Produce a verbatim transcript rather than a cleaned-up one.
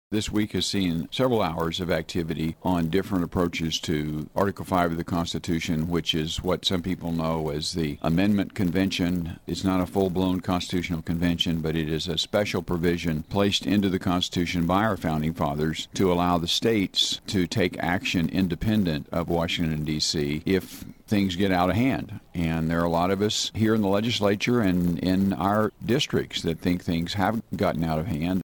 This week has seen several hours of activity on different approaches to Article five of the Constitution, which is what some people know as the Amendment Convention. It's not a full-blown constitutional convention, but it is a special provision placed into the Constitution by our Founding Fathers to allow the states to take action independent of Washington, D C if things get out of hand. And there are a lot of us here in the legislature and in our districts that think things have gotten out of hand.